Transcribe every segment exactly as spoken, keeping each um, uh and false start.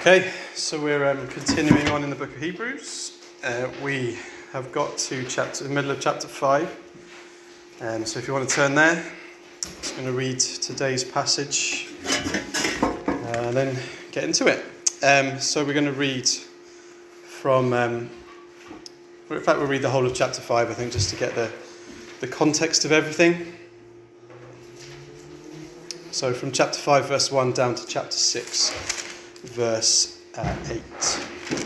Okay, so we're um, continuing on in the book of Hebrews. Uh, we have got to chapter, the middle of chapter five. Um, so if you want to turn there, I'm just going to read today's passage uh, and then get into it. Um, so we're going to read from, um, well, in fact we'll read the whole of chapter five, I think, just to get the, the context of everything. So from chapter five verse one down to chapter six verse uh, eight.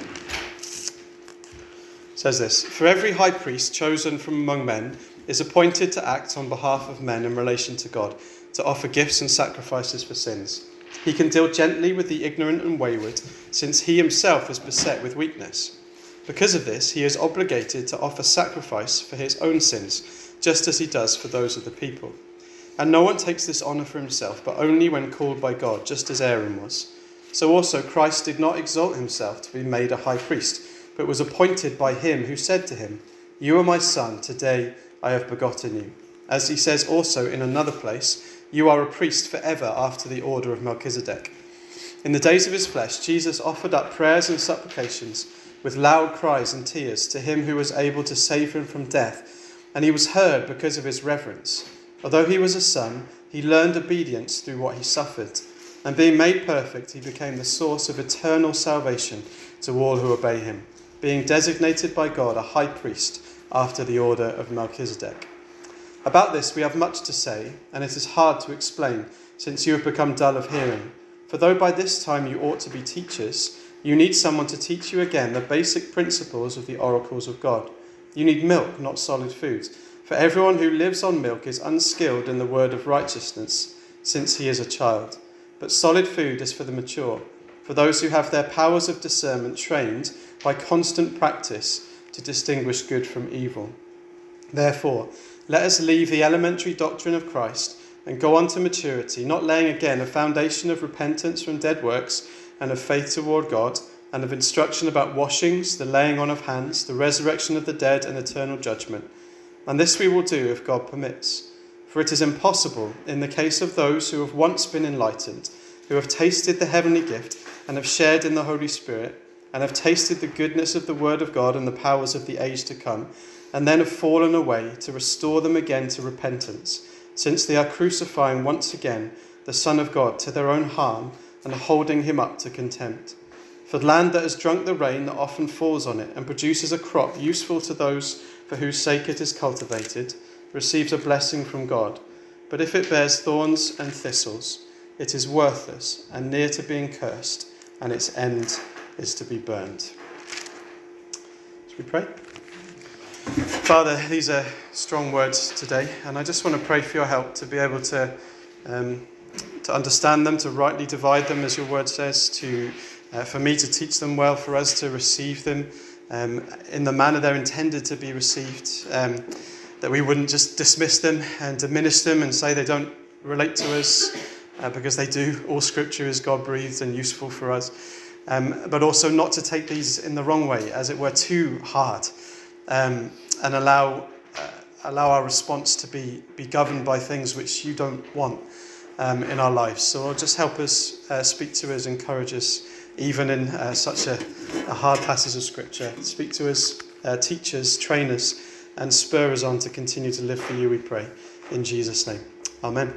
It says this: For every high priest chosen from among men is appointed to act on behalf of men in relation to God, to offer gifts and sacrifices for sins. He can deal gently with the ignorant and wayward, since he himself is beset with weakness. Because of this, he is obligated to offer sacrifice for his own sins, just as he does for those of the people. And no one takes this honour for himself, but only when called by God, just as Aaron was. So also Christ did not exalt himself to be made a high priest, but was appointed by him who said to him, "You are my son, today I have begotten you." As he says also in another place, "You are a priest forever after the order of Melchizedek." In the days of his flesh, Jesus offered up prayers and supplications with loud cries and tears to him who was able to save him from death, and he was heard because of his reverence. Although he was a son, he learned obedience through what he suffered. And being made perfect, he became the source of eternal salvation to all who obey him, being designated by God a high priest after the order of Melchizedek. About this we have much to say, and it is hard to explain, since you have become dull of hearing. For though by this time you ought to be teachers, you need someone to teach you again the basic principles of the oracles of God. You need milk, not solid food. For everyone who lives on milk is unskilled in the word of righteousness, since he is a child. But solid food is for the mature, for those who have their powers of discernment trained by constant practice to distinguish good from evil. Therefore, let us leave the elementary doctrine of Christ and go on to maturity, not laying again a foundation of repentance from dead works and of faith toward God, and of instruction about washings, the laying on of hands, the resurrection of the dead, and eternal judgment. And this we will do if God permits. For it is impossible in the case of those who have once been enlightened, who have tasted the heavenly gift and have shared in the Holy Spirit, and have tasted the goodness of the word of God and the powers of the age to come, and then have fallen away, to restore them again to repentance, since they are crucifying once again the Son of God to their own harm and holding him up to contempt. For the land that has drunk the rain that often falls on it and produces a crop useful to those for whose sake it is cultivated, receives a blessing from God. But if it bears thorns and thistles, it is worthless and near to being cursed, and its end is to be burned. Shall we pray? Father, these are strong words today, and I just want to pray for your help to be able to um, to understand them, to rightly divide them, as your word says, to uh, for me to teach them well, for us to receive them um, in the manner they're intended to be received, um, that we wouldn't just dismiss them and diminish them and say they don't relate to us, uh, because they do. All scripture is God-breathed and useful for us, um, but also not to take these in the wrong way, as it were, too hard, um, and allow uh, allow our response to be, be governed by things which you don't want um, in our lives. So Lord, just help us, uh, speak to us, encourage us, even in uh, such a, a hard passage of scripture. Speak to us, uh, teach us, train us, and spur us on to continue to live for you, we pray. In Jesus' name. Amen.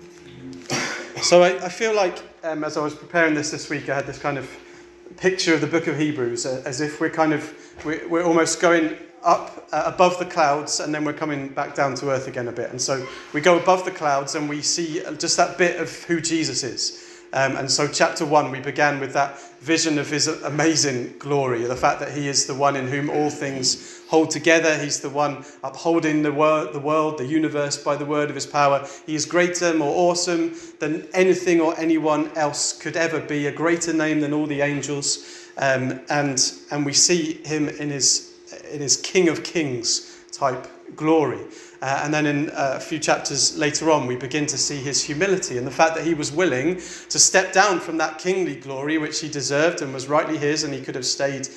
So I, I feel like um, as I was preparing this this week, I had this kind of picture of the book of Hebrews, uh, as if we're kind of, we're, we're almost going up uh, above the clouds, and then we're coming back down to earth again a bit. And so we go above the clouds and we see just that bit of who Jesus is. Um, and so chapter one, we began with that vision of his amazing glory, the fact that he is the one in whom all things hold together. He's the one upholding the, wor- the world, the universe by the word of his power. He is greater, more awesome than anything or anyone else could ever be, a greater name than all the angels. Um, and and we see him in his in his King of Kings type glory. Uh, and then in uh, a few chapters later on, we begin to see his humility and the fact that he was willing to step down from that kingly glory, which he deserved and was rightly his, and he could have stayed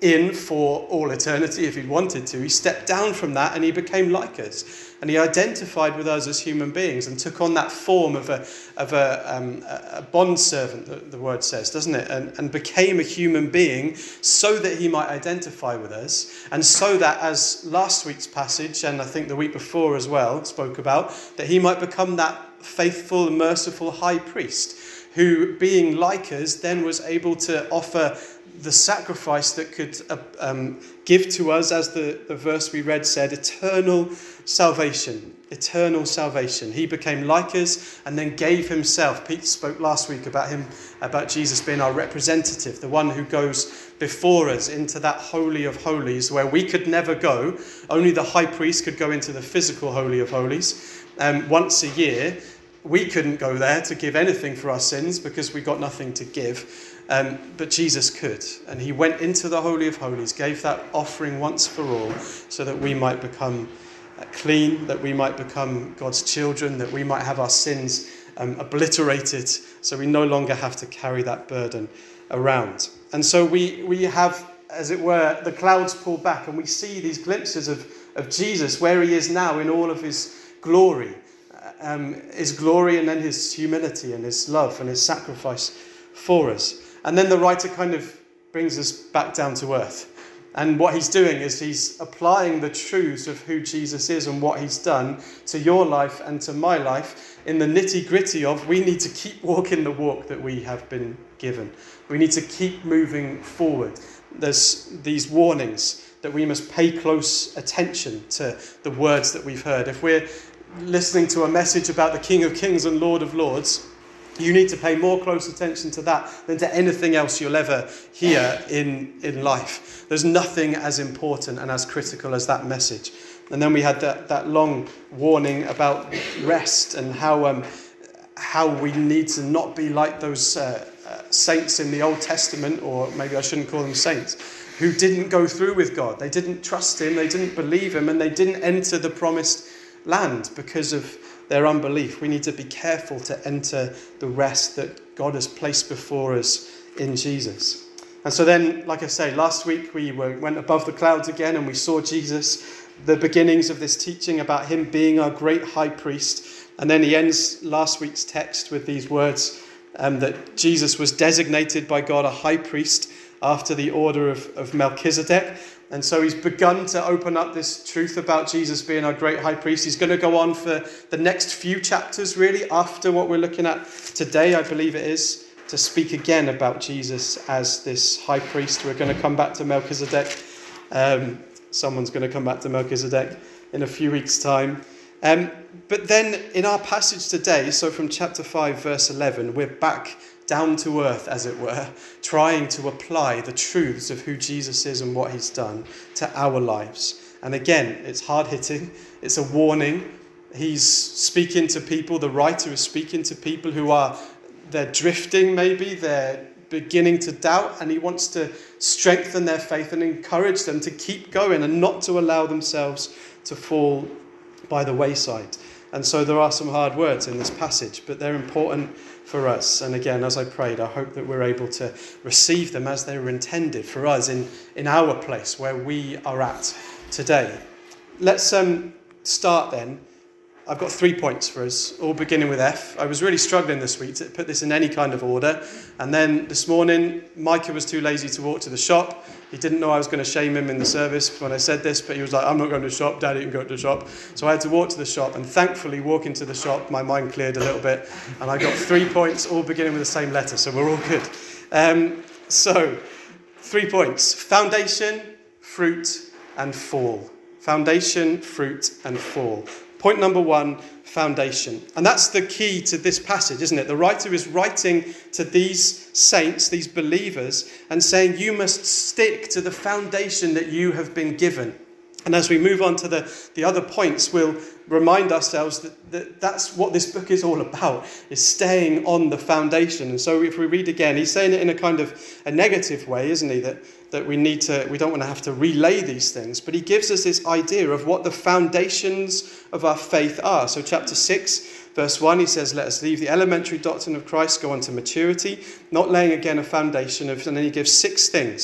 in for all eternity if he wanted to. He stepped down from that and he became like us. And he identified with us as human beings and took on that form of a of a, um, a bondservant, the, the word says, doesn't it? And, and became a human being so that he might identify with us. And so that, as last week's passage, and I think the week before as well, spoke about, that he might become that faithful and merciful high priest who, being like us, then was able to offer the sacrifice that could uh, um, give to us, as the, the verse we read said, eternal salvation. Eternal salvation. He became like us and then gave himself. Pete spoke last week about him, about Jesus being our representative, the one who goes before us into that Holy of Holies where we could never go. Only the high priest could go into the physical Holy of Holies um, once a year. We couldn't go there to give anything for our sins because we got nothing to give. Um, but Jesus could, and he went into the Holy of Holies, gave that offering once for all, so that we might become uh, clean, that we might become God's children, that we might have our sins um, obliterated, so we no longer have to carry that burden around. And so we we have, as it were, the clouds pull back, and we see these glimpses of, of Jesus, where he is now in all of his glory, um, his glory and then his humility and his love and his sacrifice for us. And then the writer kind of brings us back down to earth. And what he's doing is he's applying the truths of who Jesus is and what he's done to your life and to my life in the nitty-gritty of we need to keep walking the walk that we have been given. We need to keep moving forward. There's these warnings that we must pay close attention to the words that we've heard. If we're listening to a message about the King of Kings and Lord of Lords, you need to pay more close attention to that than to anything else you'll ever hear in, in life. There's nothing as important and as critical as that message. And then we had that, that long warning about rest and how um, how we need to not be like those uh, uh, saints in the Old Testament, or maybe I shouldn't call them saints, who didn't go through with God. They didn't trust him, they didn't believe him, and they didn't enter the promised land because of their unbelief. We need to be careful to enter the rest that God has placed before us in Jesus. And so then, like I say, last week we were, went above the clouds again and we saw Jesus, the beginnings of this teaching about him being our great high priest. And then he ends last week's text with these words um, that Jesus was designated by God a high priest after the order of, of Melchizedek. And so he's begun to open up this truth about Jesus being our great high priest. He's going to go on for the next few chapters, really, after what we're looking at today, I believe it is, to speak again about Jesus as this high priest. We're going to come back to Melchizedek. Um, someone's going to come back to Melchizedek in a few weeks' time. Um, but then in our passage today, so from chapter five, verse eleven, we're back down to earth, as it were, trying to apply the truths of who Jesus is and what he's done to our lives. And again, it's hard-hitting. It's a warning. He's speaking to people, the writer is speaking to people who are, they're drifting maybe, they're beginning to doubt, and he wants to strengthen their faith and encourage them to keep going and not to allow themselves to fall by the wayside. And so there are some hard words in this passage, but they're important for us. And again, as I prayed, I hope that we're able to receive them as they were intended for us in, in our place where we are at today. Let's um, start then. I've got three points for us, all beginning with F. I was really struggling this week to put this in any kind of order. And then this morning, Micah was too lazy to walk to the shop. He didn't know I was going to shame him in the service when I said this, but he was like, I'm not going to the shop, Daddy can go to the shop. So I had to walk to the shop, and thankfully, walking to the shop, my mind cleared a little bit, and I got three points, all beginning with the same letter, so we're all good. Um, so, three points: foundation, fruit, and fall. Foundation, fruit, and fall. Point number one, foundation. And that's the key to this passage, isn't it? The writer is writing to these saints, these believers, and saying you must stick to the foundation that you have been given. And as we move on to the, the other points, we'll remind ourselves that, that that's what this book is all about, is staying on the foundation. And so if we read again, he's saying it in a kind of a negative way, isn't he? That that we need to, we don't want to have to relay these things, but he gives us this idea of what the foundations of our faith are. So chapter six, verse one, he says, let us leave the elementary doctrine of Christ, go on to maturity, not laying again a foundation of, and then he gives six things.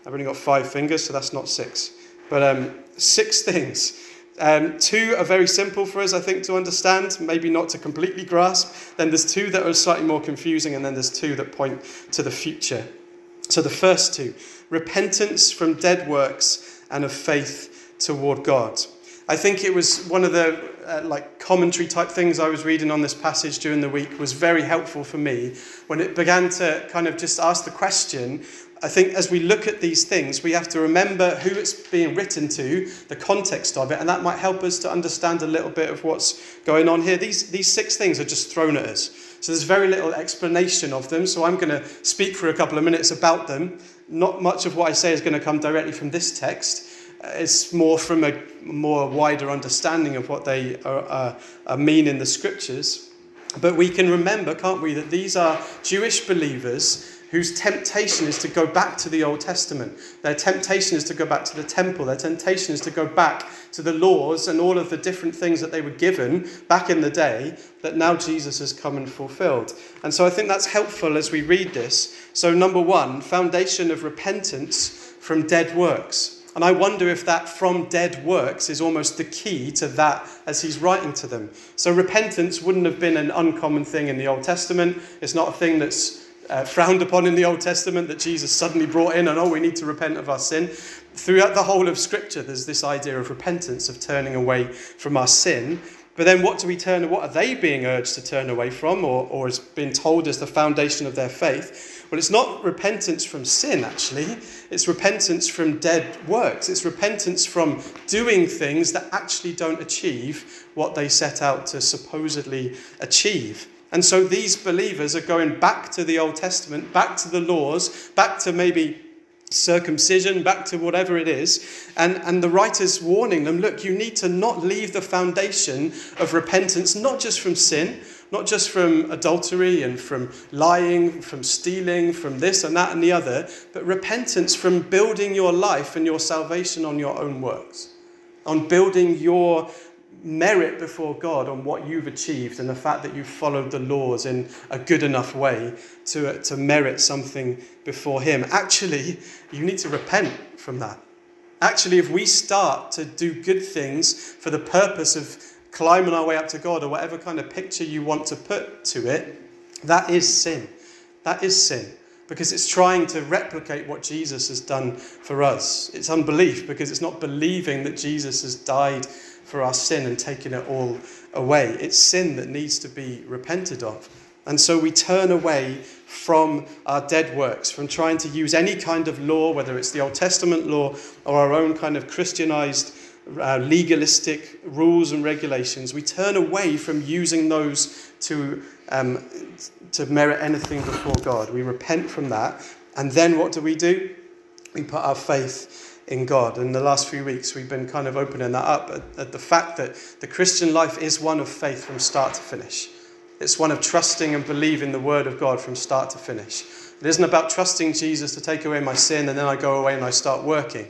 I've only got five fingers, so that's not six. But um, six things. Um, two are very simple for us, I think, to understand, maybe not to completely grasp. Then there's two that are slightly more confusing, and then there's two that point to the future. So the first two, repentance from dead works and of faith toward God. I think it was one of the uh, like commentary type things I was reading on this passage during the week was very helpful for me when it began to kind of just ask the question. I think as we look at these things, we have to remember who it's being written to, the context of it, and that might help us to understand a little bit of what's going on here. These, these six things are just thrown at us. So there's very little explanation of them, so I'm going to speak for a couple of minutes about them. Not much of what I say is going to come directly from this text. Uh, it's more from a more wider understanding of what they are, uh, uh, mean in the scriptures. But we can remember, can't we, that these are Jewish believers whose temptation is to go back to the Old Testament. Their temptation is to go back to the temple. Their temptation is to go back to the laws and all of the different things that they were given back in the day that now Jesus has come and fulfilled. And so I think that's helpful as we read this. So number one, foundation of repentance from dead works. And I wonder if that from dead works is almost the key to that as he's writing to them. So repentance wouldn't have been an uncommon thing in the Old Testament. It's not a thing that's Uh, frowned upon in the Old Testament that Jesus suddenly brought in and, oh, we need to repent of our sin. Throughout the whole of Scripture, there's this idea of repentance, of turning away from our sin. But then what do we turn, what are they being urged to turn away from, or, or has been told as the foundation of their faith? Well, it's not repentance from sin, actually. It's repentance from dead works. It's repentance from doing things that actually don't achieve what they set out to supposedly achieve. And so these believers are going back to the Old Testament, back to the laws, back to maybe circumcision, back to whatever it is. And, and the writer's warning them, look, you need to not leave the foundation of repentance, not just from sin, not just from adultery and from lying, from stealing, from this and that and the other, but repentance from building your life and your salvation on your own works, on building your merit before God on what you've achieved and the fact that you've followed the laws in a good enough way to, to merit something before him. Actually, you need to repent from that. Actually, if we start to do good things for the purpose of climbing our way up to God or whatever kind of picture you want to put to it, that is sin. That is sin. Because it's trying to replicate what Jesus has done for us. It's unbelief because it's not believing that Jesus has died for our sin and taken it all away. It's sin that needs to be repented of. And so we turn away from our dead works, from trying to use any kind of law, whether it's the Old Testament law or our own kind of Christianized uh, legalistic rules and regulations. We turn away from using those to um, to merit anything before God. We repent from that. And then what do we do? We put our faith in God. In the last few weeks, we've been kind of opening that up at, at the fact that the Christian life is one of faith from start to finish. It's one of trusting and believing the word of God from start to finish. It isn't about trusting Jesus to take away my sin and then I go away and I start working.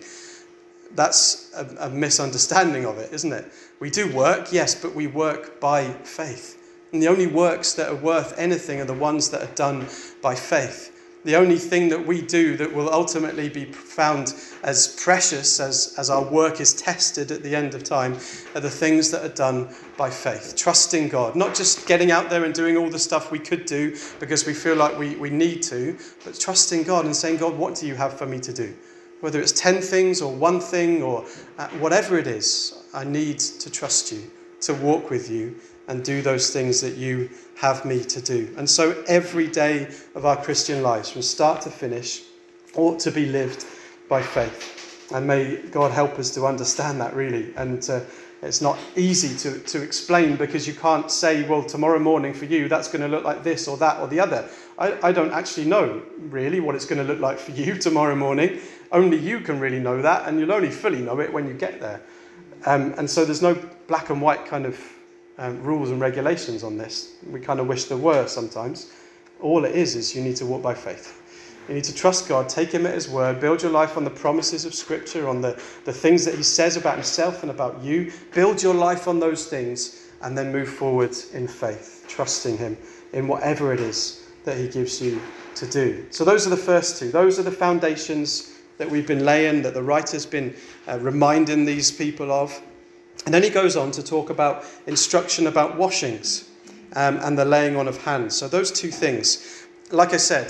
That's a, a misunderstanding of it, isn't it? We do work, yes, but we work by faith. And the only works that are worth anything are the ones that are done by faith. The only thing that we do that will ultimately be found as precious as, as our work is tested at the end of time are the things that are done by faith. Trusting God, not just getting out there and doing all the stuff we could do because we feel like we, we need to, but trusting God and saying, God, what do you have for me to do? Whether it's ten things or one thing or uh, whatever it is, I need to trust you, to walk with you and do those things that you have me to do. And so every day of our Christian lives, from start to finish, ought to be lived by faith. And may God help us to understand that, really. And uh, it's not easy to, to explain because you can't say, well, tomorrow morning for you, that's going to look like this or that or the other. I, I don't actually know, really, what it's going to look like for you tomorrow morning. Only you can really know that, and you'll only fully know it when you get there. Um, and so there's no black and white kind of Um, rules and regulations on this. We kind of wish there were sometimes. All it is is you need to walk by faith. You need to trust God, take him at his word, build your life on the promises of Scripture, on the, the things that he says about himself and about you. Build your life on those things and then move forward in faith, trusting him in whatever it is that he gives you to do. So those are the first two. Those are the foundations that we've been laying, that the writer's been uh, reminding these people of. And then he goes on to talk about instruction about washings um, and the laying on of hands. So those two things, like I said,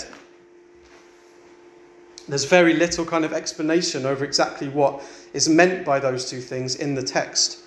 there's very little kind of explanation over exactly what is meant by those two things in the text.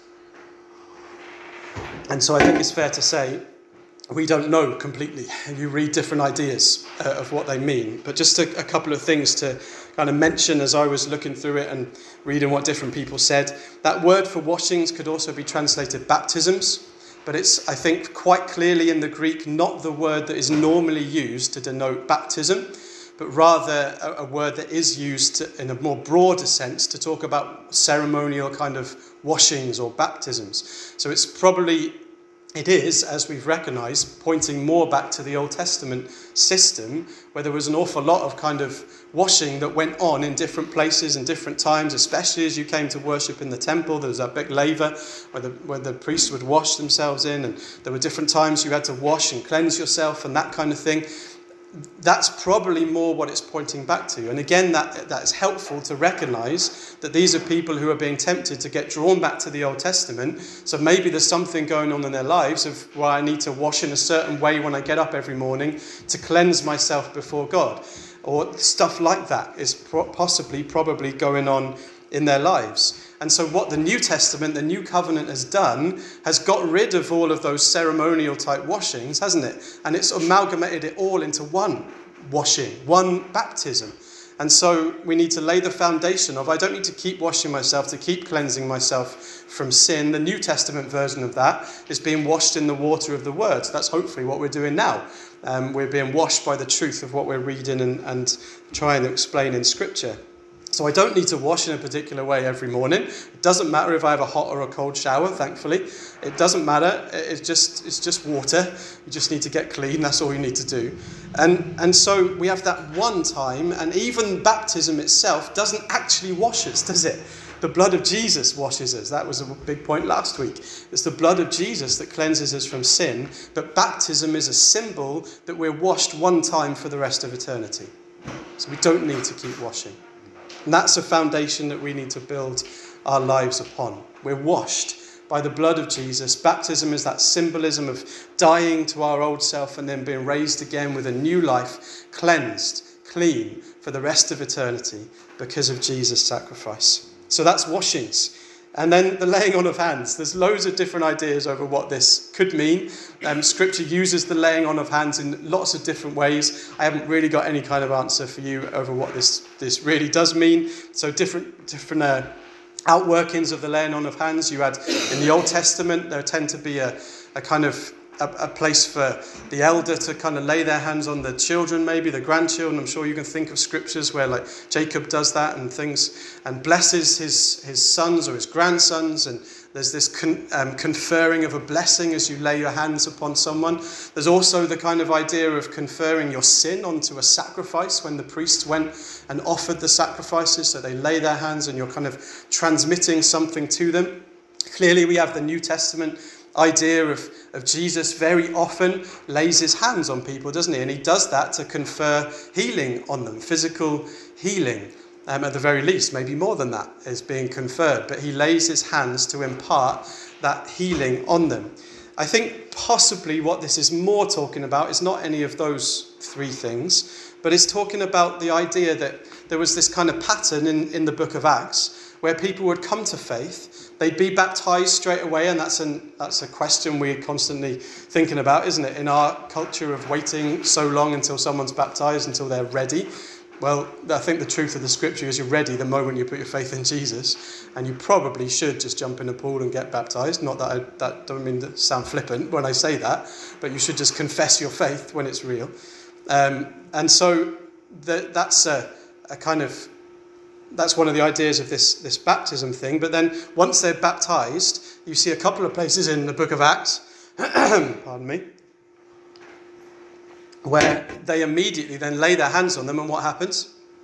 And so I think it's fair to say we don't know completely. You read different ideas uh, of what they mean. But just a, a couple of things to kind of mention as I was looking through it and reading what different people said. That word for washings could also be translated baptisms. But it's, I think, quite clearly in the Greek, not the word that is normally used to denote baptism, but rather a, a word that is used to, in a more broader sense to talk about ceremonial kind of washings or baptisms. So it's probably, it is, as we've recognised, pointing more back to the Old Testament system, where there was an awful lot of kind of washing that went on in different places and different times, especially as you came to worship in the temple. There was that big laver where the, where the priests would wash themselves in, and there were different times you had to wash and cleanse yourself and that kind of thing. That's probably more what it's pointing back to. And again, that that's helpful to recognise that these are people who are being tempted to get drawn back to the Old Testament. So maybe there's something going on in their lives of, well, I need to wash in a certain way when I get up every morning to cleanse myself before God. Or stuff like that is pro- possibly, probably going on in their lives. And so what the New Testament, the New Covenant has done, has got rid of all of those ceremonial type washings, hasn't it? And it's amalgamated it all into one washing, one baptism. And so we need to lay the foundation of, I don't need to keep washing myself, to keep cleansing myself from sin. The New Testament version of that is being washed in the water of the Word. So that's hopefully what we're doing now. Um, we're being washed by the truth of what we're reading and, and trying to explain in Scripture. So I don't need to wash in a particular way every morning. It doesn't matter if I have a hot or a cold shower, thankfully. It doesn't matter. It's just it's just water. You just need to get clean. That's all you need to do. And, and so we have that one time, and even baptism itself doesn't actually wash us, does it? The blood of Jesus washes us. That was a big point last week. It's the blood of Jesus that cleanses us from sin, but baptism is a symbol that we're washed one time for the rest of eternity. So we don't need to keep washing. And that's a foundation that we need to build our lives upon. We're washed by the blood of Jesus. Baptism is that symbolism of dying to our old self and then being raised again with a new life, cleansed, clean for the rest of eternity because of Jesus' sacrifice. So that's washings. And then the laying on of hands. There's loads of different ideas over what this could mean. Um, scripture uses the laying on of hands in lots of different ways. I haven't really got any kind of answer for you over what this, this really does mean. So different different uh, outworkings of the laying on of hands. You had in the Old Testament, there tend to be a, a kind of a, a place for the elder to kind of lay their hands on the children, maybe the grandchildren. I'm sure you can think of scriptures where like Jacob does that and things, and blesses his, his sons or his grandsons, and there's this con, um, conferring of a blessing as you lay your hands upon someone. There's also the kind of idea of conferring your sin onto a sacrifice when the priests went and offered the sacrifices, so they lay their hands and you're kind of transmitting something to them. Clearly we have the New Testament idea of, of Jesus very often lays his hands on people, doesn't he? And he does that to confer healing on them, physical healing. Um, at the very least, maybe more than that is being conferred. But he lays his hands to impart that healing on them. I think possibly what this is more talking about is not any of those three things, but it's talking about the idea that there was this kind of pattern in, in the book of Acts where people would come to faith, they'd be baptized straight away, and that's an that's a question we're constantly thinking about, isn't it? In our culture of waiting so long until someone's baptized, until they're ready. Well, I think the truth of the scripture is you're ready the moment you put your faith in Jesus, and you probably should just jump in the pool and get baptized. Not that I that don't mean to sound flippant when I say that, but you should just confess your faith when it's real. Um, and so the, that's a, a kind of That's one of the ideas of this, this baptism thing. But then once they're baptized, you see a couple of places in the book of Acts, pardon me, where they immediately then lay their hands on them, and what happens?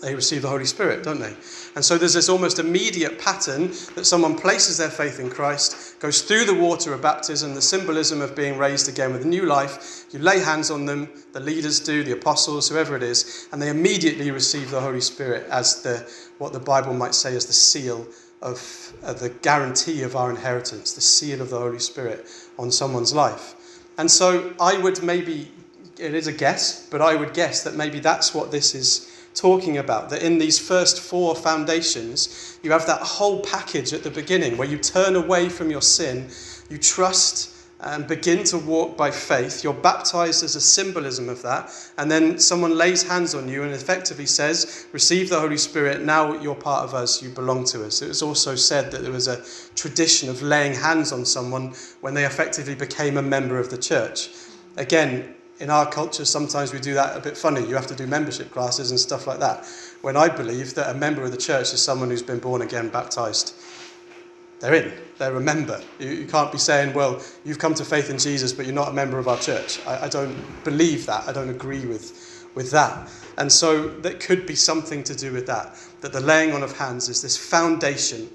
they receive the Holy Spirit, don't they? And so there's this almost immediate pattern that someone places their faith in Christ, goes through the water of baptism, the symbolism of being raised again with new life. You lay hands on them, the leaders do, the apostles, whoever it is, and they immediately receive the Holy Spirit as the what the Bible might say is the seal of uh, the guarantee of our inheritance, the seal of the Holy Spirit on someone's life. And so I would maybe, it is a guess, but I would guess that maybe that's what this is talking about, that in these first four foundations, you have that whole package at the beginning where you turn away from your sin, you trust and begin to walk by faith. You're baptized as a symbolism of that, and then someone lays hands on you and effectively says, receive the Holy Spirit, now you're part of us, you belong to us. It was also said that there was a tradition of laying hands on someone when they effectively became a member of the church. Again, in our culture, sometimes we do that a bit funny. You have to do membership classes and stuff like that. When I believe that a member of the church is someone who's been born again, baptized. They're in. They're a member. You, you can't be saying, well, you've come to faith in Jesus, but you're not a member of our church. I, I don't believe that. I don't agree with, with that. And so there could be something to do with that, that the laying on of hands is this foundation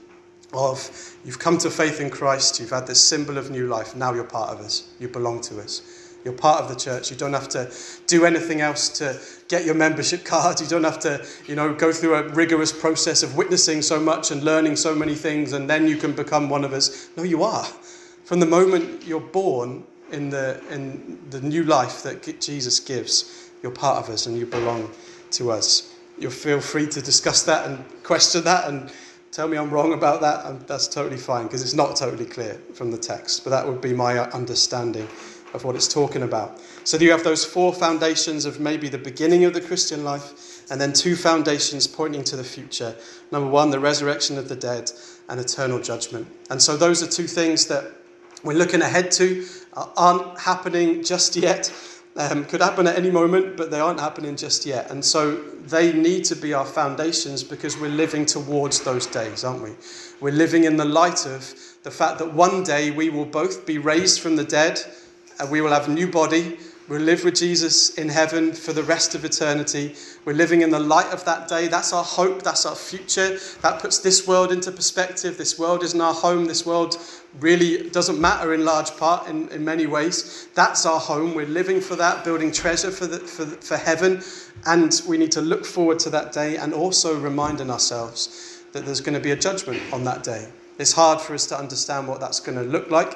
of you've come to faith in Christ, you've had this symbol of new life, now you're part of us. You belong to us. You're part of the church. You don't have to do anything else to get your membership card. You don't have to, you know, go through a rigorous process of witnessing so much and learning so many things, and then you can become one of us. No, you are. From the moment you're born in the in the new life that Jesus gives, you're part of us and you belong to us. You'll feel free to discuss that and question that and tell me I'm wrong about that. And that's totally fine, because it's not totally clear from the text. But that would be my understanding of what it's talking about. So you have those four foundations of maybe the beginning of the Christian life, and then two foundations pointing to the future. Number one, the resurrection of the dead and eternal judgment. And so those are two things that we're looking ahead to, uh, aren't happening just yet. Um, could happen at any moment, but they aren't happening just yet. And so they need to be our foundations, because we're living towards those days, aren't we? We're living in the light of the fact that one day we will both be raised from the dead, and we will have a new body. We'll live with Jesus in heaven for the rest of eternity. We're living in the light of that day. That's our hope. That's our future. That puts this world into perspective. This world isn't our home. This world really doesn't matter in large part in, in many ways. That's our home. We're living for that, building treasure for, the, for, for heaven. And we need to look forward to that day, and also reminding ourselves that there's going to be a judgment on that day. It's hard for us to understand what that's going to look like.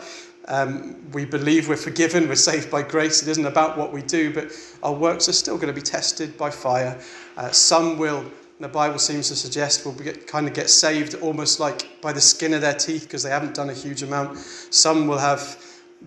Um, we believe we're forgiven, we're saved by grace. It isn't about what we do, but our works are still going to be tested by fire. Uh, some will, the Bible seems to suggest, will get, kind of get saved almost like by the skin of their teeth, because they haven't done a huge amount. Some will have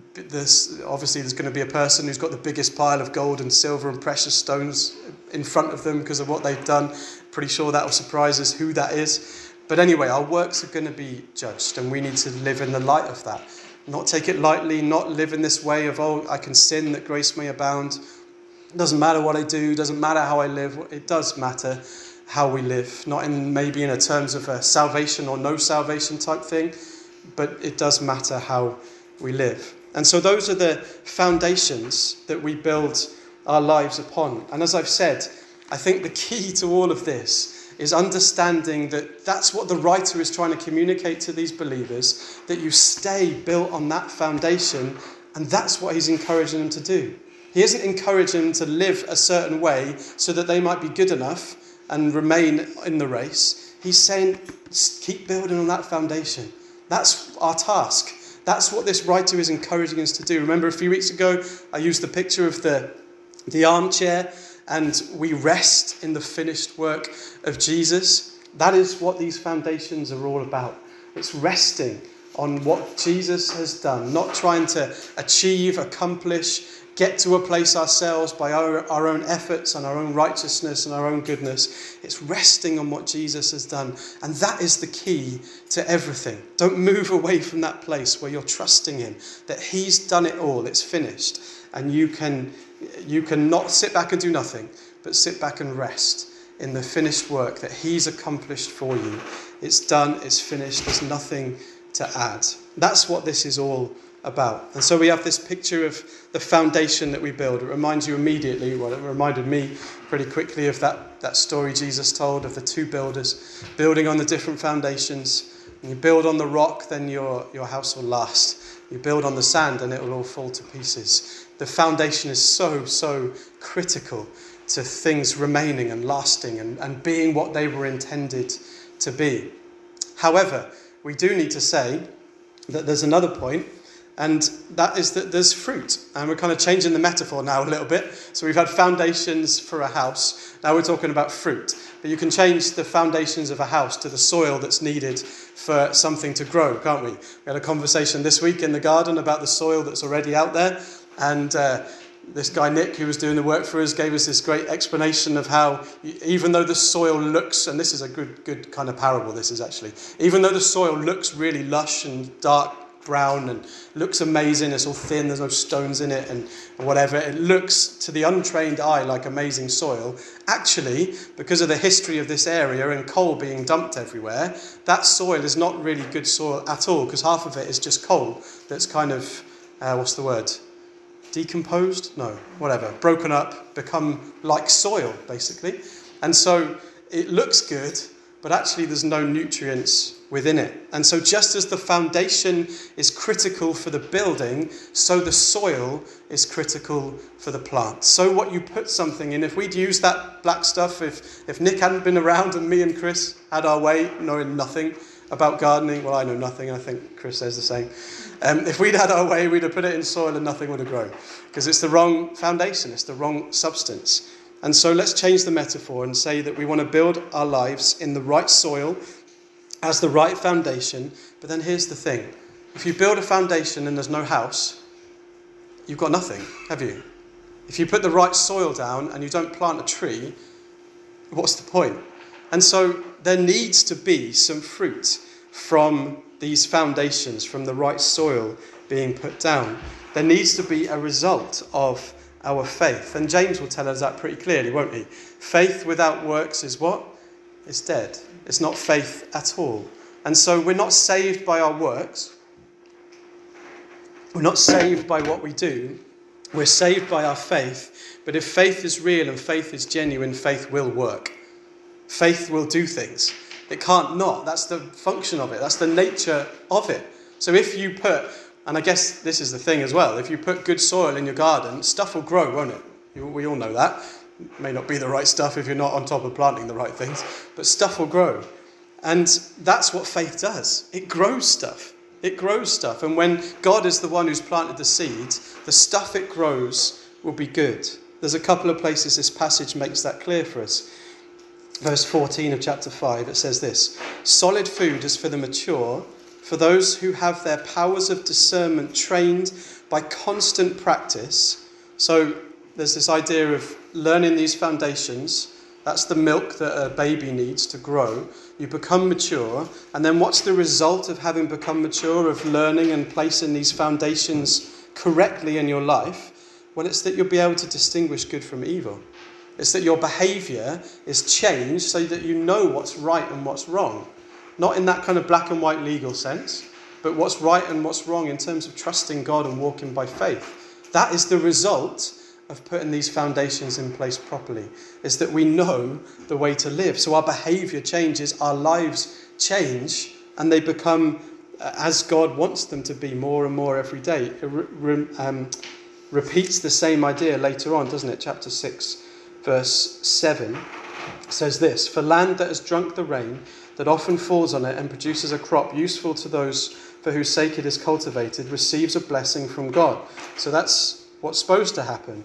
this. Obviously, there's going to be a person who's got the biggest pile of gold and silver and precious stones in front of them because of what they've done. Pretty sure that will surprise us who that is. But anyway, our works are going to be judged, and we need to live in the light of that. Not take it lightly, not live in this way of, oh, I can sin that grace may abound. It doesn't matter what I do, doesn't matter how I live. It does matter how we live. Not in maybe in a terms of a salvation or no salvation type thing, but it does matter how we live. And so those are the foundations that we build our lives upon. And as I've said, I think the key to all of this is understanding that that's what the writer is trying to communicate to these believers, that you stay built on that foundation, and that's what he's encouraging them to do. He isn't encouraging them to live a certain way so that they might be good enough and remain in the race. He's saying, keep building on that foundation. That's our task. That's what this writer is encouraging us to do. Remember a few weeks ago, I used the picture of the, the armchair, and we rest in the finished work of Jesus. That is what these foundations are all about. It's resting on what Jesus has done, not trying to achieve, accomplish, get to a place ourselves by our, our own efforts and our own righteousness and our own goodness. It's resting on what Jesus has done. And that is the key to everything. Don't move away from that place where you're trusting him, that he's done it all, it's finished. And you can You can not sit back and do nothing, but sit back and rest in the finished work that he's accomplished for you. It's done, it's finished, there's nothing to add. That's what this is all about. And so we have this picture of the foundation that we build. It reminds you immediately, well, it reminded me pretty quickly of that, that story Jesus told of the two builders building on the different foundations. When you build on the rock, then your, your house will last. You build on the sand and it will all fall to pieces. The foundation is so, so critical to things remaining and lasting and, and being what they were intended to be. However, we do need to say that there's another point, and that is that there's fruit. And we're kind of changing the metaphor now a little bit. So we've had foundations for a house. Now we're talking about fruit. But you can change the foundations of a house to the soil that's needed for something to grow, can't we? We had a conversation this week in the garden about the soil that's already out there. And uh, this guy, Nick, who was doing the work for us, gave us this great explanation of how, even though the soil looks, and this is a good, good kind of parable, this is actually, even though the soil looks really lush and dark brown and looks amazing, it's all thin, there's no stones in it and whatever, it looks to the untrained eye like amazing soil. Actually, because of the history of this area and coal being dumped everywhere, that soil is not really good soil at all, because half of it is just coal that's kind of, uh, what's the word? Decomposed? No, whatever. Broken up, become like soil, basically. And so it looks good, but actually there's no nutrients within it. And so just as the foundation is critical for the building, so the soil is critical for the plant. So what you put something in, if we'd used that black stuff, if, if Nick hadn't been around and me and Chris had our way, knowing nothing about gardening, well, I know nothing, I think Chris says the same. Um, if we'd had our way, we'd have put it in soil and nothing would have grown. Because it's the wrong foundation, it's the wrong substance. And so let's change the metaphor and say that we want to build our lives in the right soil, as the right foundation. But then here's the thing. If you build a foundation and there's no house, you've got nothing, have you? If you put the right soil down and you don't plant a tree, what's the point? And so there needs to be some fruit from these foundations, from the right soil being put down. There needs to be a result of our faith. And James will tell us that pretty clearly, won't he? Faith without works is what? It's dead. It's not faith at all. And so we're not saved by our works. We're not saved by what we do. We're saved by our faith. But if faith is real and faith is genuine, faith will work. Faith will do things. It can't not. That's the function of it. That's the nature of it. So if you put, and I guess this is the thing as well, if you put good soil in your garden, stuff will grow, won't it? We all know that. It may not be the right stuff if you're not on top of planting the right things, but stuff will grow. And that's what faith does. It grows stuff. It grows stuff. And when God is the one who's planted the seed, the stuff it grows will be good. There's a couple of places this passage makes that clear for us. Verse fourteen of chapter five, it says this: solid food is for the mature, for those who have their powers of discernment trained by constant practice. So there's this idea of learning these foundations. That's the milk that a baby needs to grow. You become mature. And then what's the result of having become mature, of learning and placing these foundations correctly in your life? Well, it's that you'll be able to distinguish good from evil. It's that your behaviour is changed so that you know what's right and what's wrong. Not in that kind of black and white legal sense, but what's right and what's wrong in terms of trusting God and walking by faith. That is the result of putting these foundations in place properly, is that we know the way to live. So our behaviour changes, our lives change, and they become as God wants them to be more and more every day. It re- re- um, repeats the same idea later on, doesn't it? Chapter six, verse seven says this: for land that has drunk the rain, that often falls on it and produces a crop useful to those for whose sake it is cultivated, receives a blessing from God. So that's what's supposed to happen.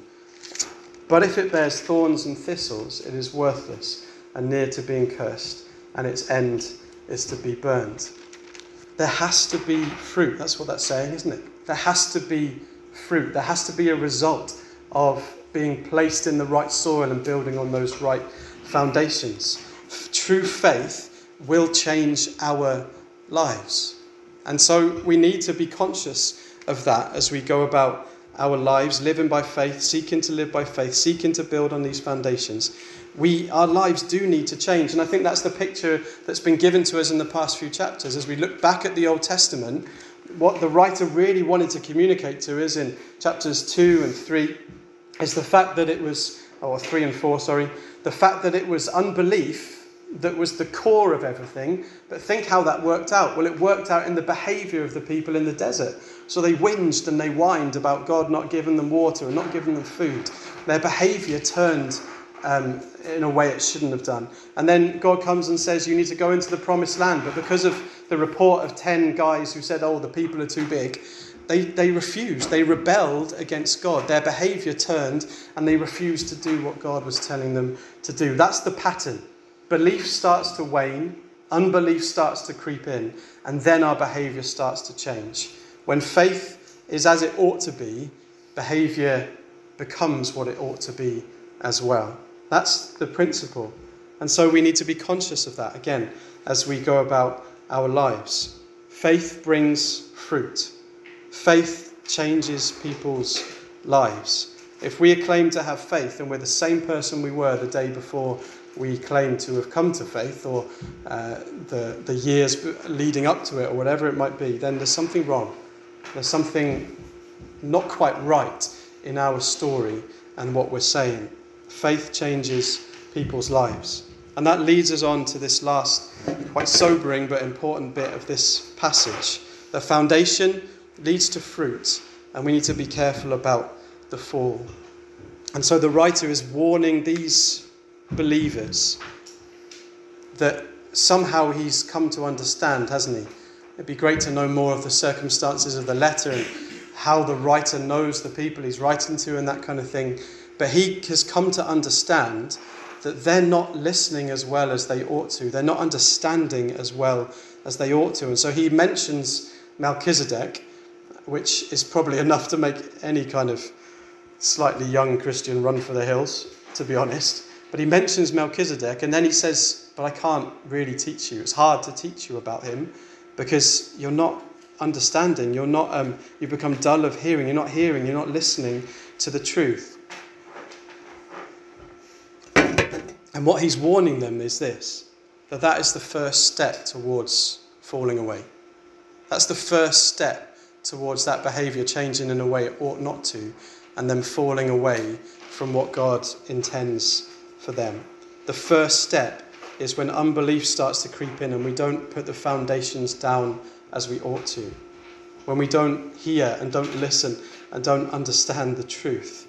But if it bears thorns and thistles, it is worthless and near to being cursed, and its end is to be burned. There has to be fruit. That's what that's saying, isn't it? There has to be fruit. There has to be a result of being placed in the right soil and building on those right foundations. True faith will change our lives. And so we need to be conscious of that as we go about our lives, living by faith, seeking to live by faith, seeking to build on these foundations. We, our lives do need to change. And I think that's the picture that's been given to us in the past few chapters. As we look back at the Old Testament, what the writer really wanted to communicate to us in chapters two and three is the fact that it was, or three and four, sorry, the fact that it was unbelief that was the core of everything. But think how that worked out. Well, it worked out in the behaviour of the people in the desert. So they whinged and they whined about God not giving them water and not giving them food. Their behaviour turned um, in a way it shouldn't have done. And then God comes and says, you need to go into the promised land. But because of the report of ten guys who said, oh, the people are too big, they, they refused. They rebelled against God. Their behaviour turned and they refused to do what God was telling them to do. That's the pattern. Belief starts to wane, unbelief starts to creep in, and then our behaviour starts to change. When faith is as it ought to be, behaviour becomes what it ought to be as well. That's the principle. And so we need to be conscious of that, again, as we go about our lives. Faith brings fruit. Faith changes people's lives. If we claim to have faith and we're the same person we were the day before we claim to have come to faith, or uh, the, the years leading up to it, or whatever it might be, then there's something wrong. There's something not quite right in our story and what we're saying. Faith changes people's lives. And that leads us on to this last, quite sobering but important bit of this passage. The foundation leads to fruit, and we need to be careful about the fall. And so the writer is warning these believers that somehow he's come to understand, hasn't he? It'd be great to know more of the circumstances of the letter and how the writer knows the people he's writing to and that kind of thing. But he has come to understand that they're not listening as well as they ought to. They're not understanding as well as they ought to. And so he mentions Melchizedek, which is probably enough to make any kind of slightly young Christian run for the hills, to be honest. But he mentions Melchizedek, and then he says, but I can't really teach you. It's hard to teach you about him because you're not understanding. You're not, um, you become dull of hearing. You're not hearing. You're not listening to the truth. And what he's warning them is this, that that is the first step towards falling away. That's the first step towards that behaviour changing in a way it ought not to, and then falling away from what God intends for them. The first step is when unbelief starts to creep in and we don't put the foundations down as we ought to. When we don't hear and don't listen and don't understand the truth.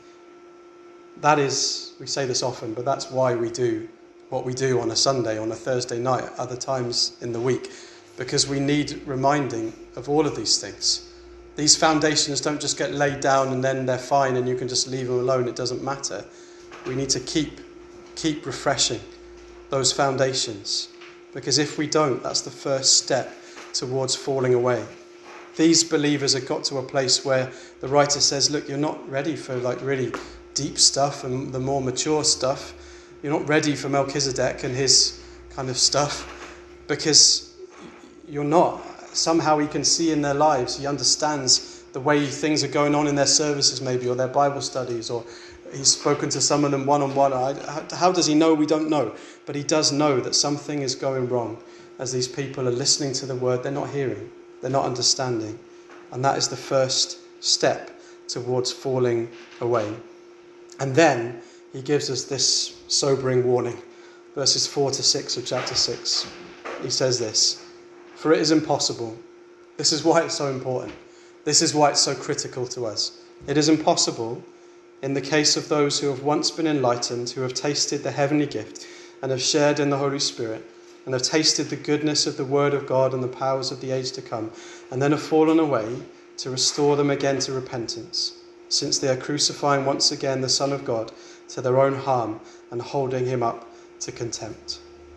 That is, we say this often, but that's why we do what we do on a Sunday, on a Thursday night, other times in the week, because we need reminding of all of these things. These foundations don't just get laid down and then they're fine and you can just leave them alone. It doesn't matter. We need to keep, keep refreshing those foundations, because if we don't, that's the first step towards falling away. These believers have got to a place where the writer says, look, you're not ready for like really deep stuff and the more mature stuff. You're not ready for Melchizedek and his kind of stuff, because you're not. Somehow he can see in their lives, he understands the way things are going on in their services maybe, or their Bible studies, or he's spoken to some of them one-on-one. How does he know? We don't know. But he does know that something is going wrong as these people are listening to the word. They're not hearing. They're not understanding. And that is the first step towards falling away. And then he gives us this sobering warning. Verses four to six of chapter six. He says this, for it is impossible. This is why it's so important. This is why it's so critical to us. It is impossible in the case of those who have once been enlightened, who have tasted the heavenly gift and have shared in the Holy Spirit, and have tasted the goodness of the word of God and the powers of the age to come, and then have fallen away, to restore them again to repentance, since they are crucifying once again the Son of God to their own harm and holding him up to contempt.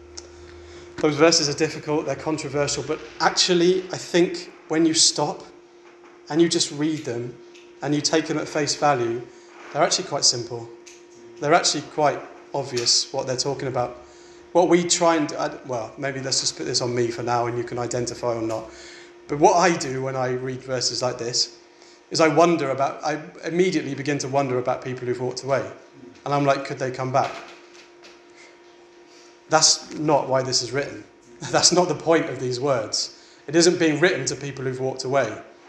Those verses are difficult, they're controversial, but actually I think when you stop and you just read them and you take them at face value, they're actually quite simple. They're actually quite obvious what they're talking about. What we try and do, well, maybe let's just put this on me for now and you can identify or not. But what I do when I read verses like this is I wonder about, I immediately begin to wonder about people who've walked away. And I'm like, could they come back? That's not why this is written. That's not the point of these words. It isn't being written to people who've walked away.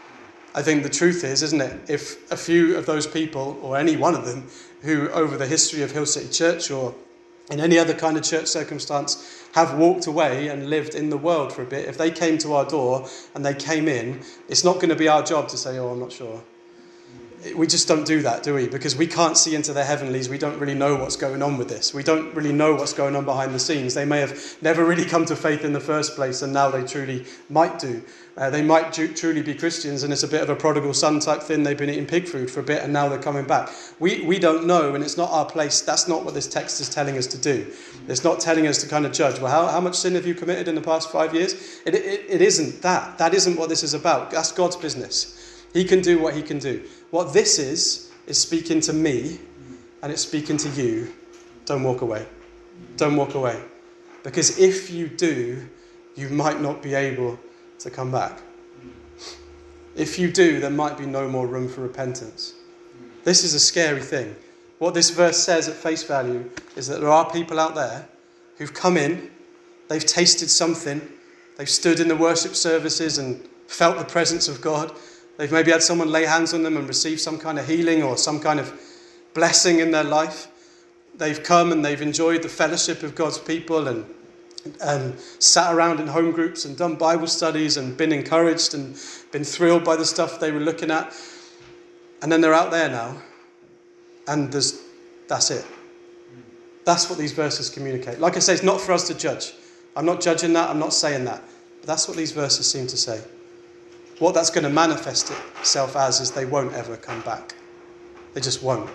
I think the truth is, isn't it, if a few of those people, or any one of them, who over the history of Hill City Church or in any other kind of church circumstance have walked away and lived in the world for a bit, if they came to our door and they came in, it's not going to be our job to say, oh, I'm not sure. We just don't do that, do we? Because we can't see into the heavenlies. We don't really know what's going on with this. We don't really know what's going on behind the scenes. They may have never really come to faith in the first place, and now they truly might do. Uh, they might do, truly be Christians, and it's a bit of a prodigal son type thing. They've been eating pig food for a bit, and now they're coming back. We we don't know, and it's not our place. That's not what this text is telling us to do. It's not telling us to kind of judge, well, how, how much sin have you committed in the past five years? It, it, it isn't that. That isn't what this is about. That's God's business. He can do what he can do. What this is, is speaking to me, and it's speaking to you. Don't walk away. Don't walk away. Because if you do, you might not be able to come back. If you do, there might be no more room for repentance. This is a scary thing. What this verse says at face value is that there are people out there who've come in, they've tasted something, they've stood in the worship services and felt the presence of God. They've maybe had someone lay hands on them and receive some kind of healing or some kind of blessing in their life. They've come and they've enjoyed the fellowship of God's people and, and sat around in home groups and done Bible studies and been encouraged and been thrilled by the stuff they were looking at. And then they're out there now, and there's that's it. That's what these verses communicate. Like I say, it's not for us to judge. I'm not judging that. I'm not saying that. But that's what these verses seem to say. What that's going to manifest itself as is they won't ever come back. They just won't.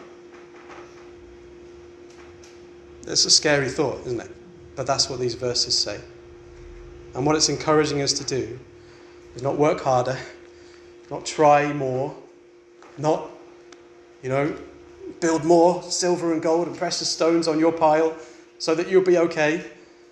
It's a scary thought, isn't it? But that's what these verses say. And what it's encouraging us to do is not work harder, not try more, not, you know, build more silver and gold and precious stones on your pile so that you'll be okay.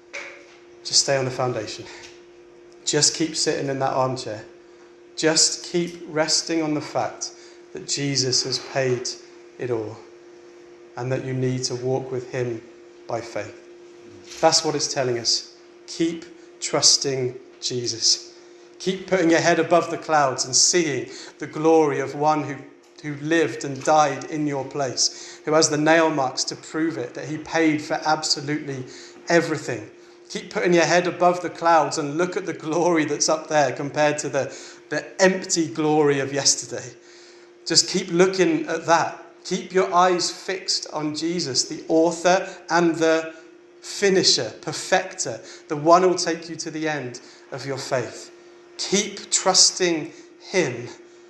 Just stay on the foundation. Just keep sitting in that armchair. Just keep resting on the fact that Jesus has paid it all and that you need to walk with him by faith. That's what it's telling us. Keep trusting Jesus. Keep putting your head above the clouds and seeing the glory of one who, who lived and died in your place, who has the nail marks to prove it, that he paid for absolutely everything. Keep putting your head above the clouds and look at the glory that's up there compared to the, the empty glory of yesterday. Just keep looking at that. Keep your eyes fixed on Jesus, the author and the finisher, perfecter, the one who will take you to the end of your faith. Keep trusting him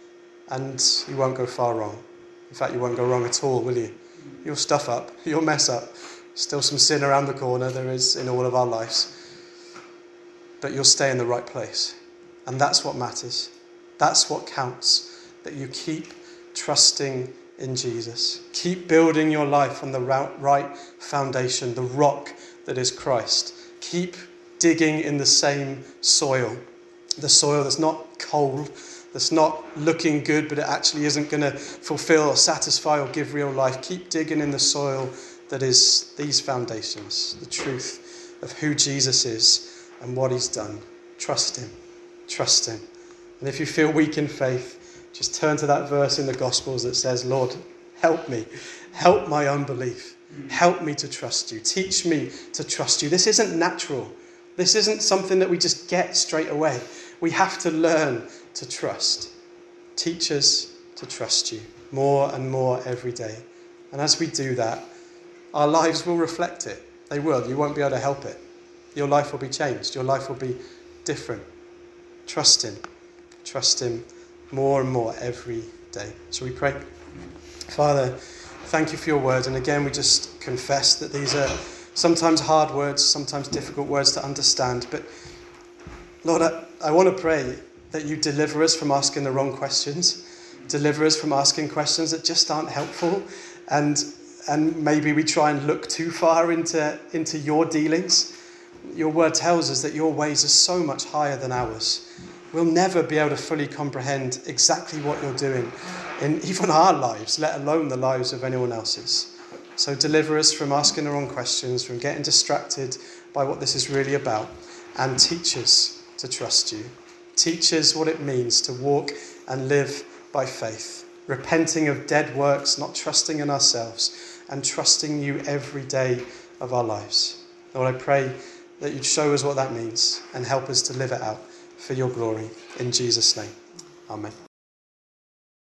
and you won't go far wrong. In fact, you won't go wrong at all, will you? You'll stuff up, you'll mess up. Still some sin around the corner, there is in all of our lives. But you'll stay in the right place. And that's what matters. That's what counts. That you keep trusting in Jesus. Keep building your life on the right foundation, the rock that is Christ. Keep digging in the same soil. The soil that's not cold, that's not looking good, but it actually isn't going to fulfill or satisfy or give real life. Keep digging in the soil that is these foundations, the truth of who Jesus is and what he's done. Trust him. Trust him. And if you feel weak in faith, just turn to that verse in the Gospels that says, Lord, help me. Help my unbelief. Help me to trust you. Teach me to trust you. This isn't natural. This isn't something that we just get straight away. We have to learn to trust. Teach us to trust you more and more every day. And as we do that, our lives will reflect it. They will. You won't be able to help it. Your life will be changed. Your life will be different. Trust him. Trust him more and more every day. Shall we pray? Father, thank you for your word. And again, we just confess that these are sometimes hard words, sometimes difficult words to understand. But Lord, I, I want to pray that you deliver us from asking the wrong questions. Deliver us from asking questions that just aren't helpful. And And maybe we try and look too far into, into your dealings. Your word tells us that your ways are so much higher than ours. We'll never be able to fully comprehend exactly what you're doing in even our lives, let alone the lives of anyone else's. So deliver us from asking the wrong questions, from getting distracted by what this is really about, and teach us to trust you. Teach us what it means to walk and live by faith, repenting of dead works, not trusting in ourselves, and trusting you every day of our lives. Lord, I pray that you'd show us what that means and help us to live it out for your glory. In Jesus' name, amen.